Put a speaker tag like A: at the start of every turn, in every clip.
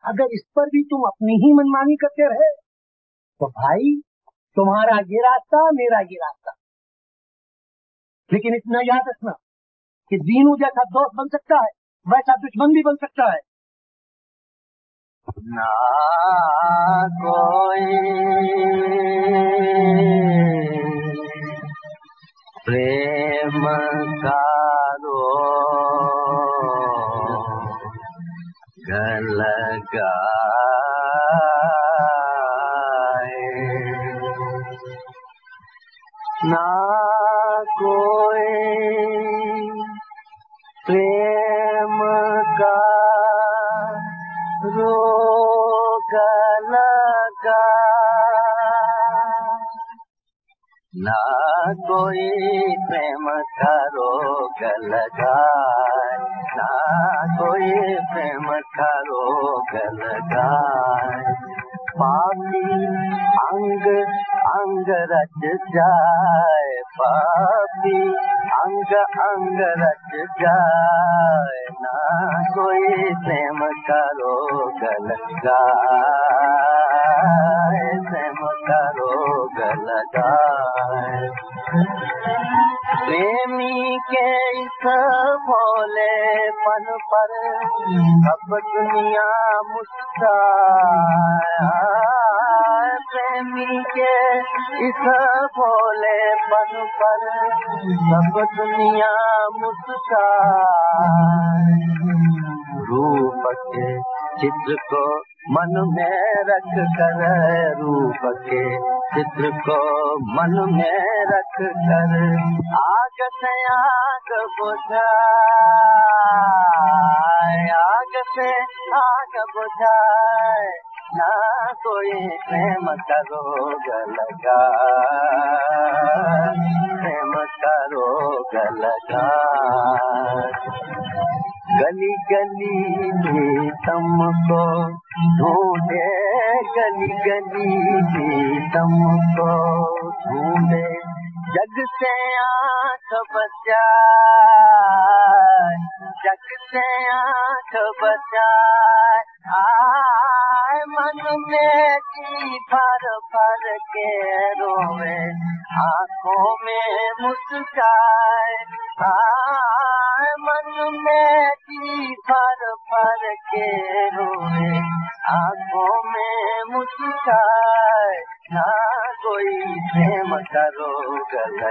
A: अगर इस पर भी तुम अपनी ही मनमानी करते रहे तो भाई तुम्हारा ये रास्ता मेरा ये रास्ता। लेकिन इतना याद रखना कि दीनू जैसा दोस्त बन सकता है वैसा दुश्मन भी बन सकता है।
B: ना कोई प्रेम का रोग लगाए, ना कोई प्रेम का रोग लगाए, ना कोई प्रेम का रोग लगाए, ना कोई प्रेम का रोग लगाए। पापी अंग अंग रच जाए, पापी अंग अंग रच जाए, ना कोई प्रेम का रोग लगाए, प्रेम का रोग लगाए। प्रेमी के इस भोलेपन पर सब दुनिया मुस्कुराए, प्रेमी के इस भोलेपन पर सब दुनिया मुस्कुराए। रूप के चित्र को मन में रख कर, रूप के चित्र को मन में रख कर आग से आग बुझाए, आग से आग बुझाए, ना कोई प्रेम का रोग लगाए, प्रेम का रोग लगाए। गली गली में तुमको ढूंढे, गली गली में तुमको ढूंढे, जग से आँख बचाए, जग से आँख बचाए। आए मन में जी भर भर के रोवे, आँखों में मुस्काए, आए मन में जी भर भर के रोवे, आँखों में मुस्काए, ना कोई प्रेम का रोग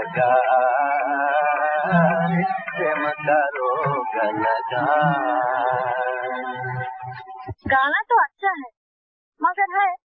B: लगाए, प्रेम का रोग लगाए।
C: गाना तो अच्छा है मगर है